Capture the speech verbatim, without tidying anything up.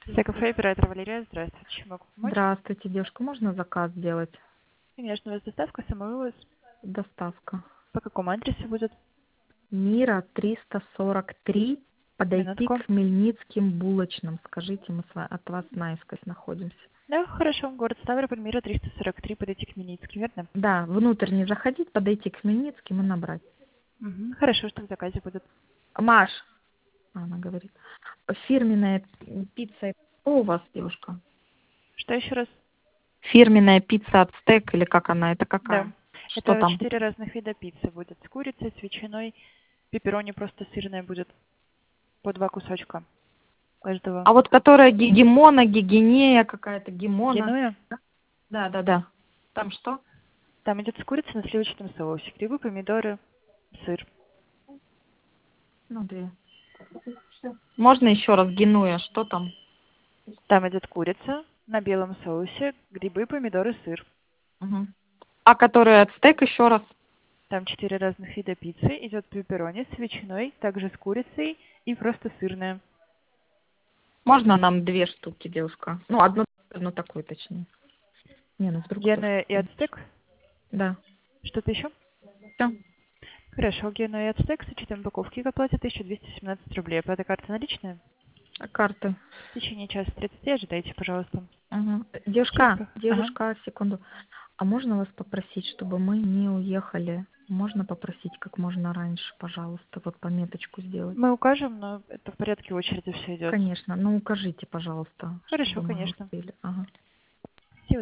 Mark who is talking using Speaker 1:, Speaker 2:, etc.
Speaker 1: Стекофей, оператор Валерия, здравствуйте. Чем могу помочь?
Speaker 2: Здравствуйте, девушка, можно заказ сделать?
Speaker 1: Конечно, у вас доставка, самовывоз.
Speaker 2: Доставка.
Speaker 1: По какому адресу будет?
Speaker 2: Мира триста сорок три. Подойти
Speaker 1: Минутку.
Speaker 2: к Хмельницким булочным. Скажите, мы с ва- от вас наискось находимся.
Speaker 1: Да, хорошо. Город Ставрополь, Мира триста сорок три, подойти к Миницким, верно?
Speaker 2: Да, внутрь не заходить, подойти к Хмельницким и набрать.
Speaker 1: Угу. Хорошо, что в заказе будет.
Speaker 2: Маш, она говорит, фирменная пицца. Что у вас, девушка?
Speaker 1: Что еще раз?
Speaker 2: Фирменная пицца от стек или как она? Это
Speaker 1: Да.
Speaker 2: какая? Что
Speaker 1: Это
Speaker 2: там?
Speaker 1: четыре разных вида пиццы будет. С курицей, с ветчиной, пепперони просто сырная будет. По два кусочка каждого.
Speaker 2: А вот которая гегемона, гигинея какая-то, гемона.
Speaker 1: Генуя.
Speaker 2: Да, да, да. Там что?
Speaker 1: Там идет с курицей на сливочном соусе. Грибы, помидоры, сыр.
Speaker 2: Ну, две. Можно еще раз генуя, что там?
Speaker 1: Там идет курица на белом соусе, грибы, помидоры, сыр.
Speaker 2: Мгм. А который от стейк еще раз?
Speaker 1: Там четыре разных вида пиццы. Идет пепперони с ветчиной, также с курицей и просто сырная.
Speaker 2: Можно нам две штуки, девушка? Ну, одну, одну такую, точнее. Не, ну вдруг тоже.
Speaker 1: Геная и ацтек.
Speaker 2: Да.
Speaker 1: Что-то еще?
Speaker 2: Все.
Speaker 1: Хорошо, геная и ацтек с учетом упаковки к оплате тысяча двести семнадцать рублей. Оплата карты наличная?
Speaker 2: Карты.
Speaker 1: В течение часа тридцати ожидайте, пожалуйста.
Speaker 2: Мгм.
Speaker 1: Через...
Speaker 2: Девушка,
Speaker 1: ка- Ага.
Speaker 2: девушка, секунду. А можно вас попросить, чтобы мы не уехали? Можно попросить как можно раньше, пожалуйста, вот пометочку сделать?
Speaker 1: Мы укажем, но это в порядке очереди все идет.
Speaker 2: Конечно. Ну, укажите, пожалуйста,
Speaker 1: Хорошо,
Speaker 2: чтобы мы
Speaker 1: конечно.
Speaker 2: успели. Ага.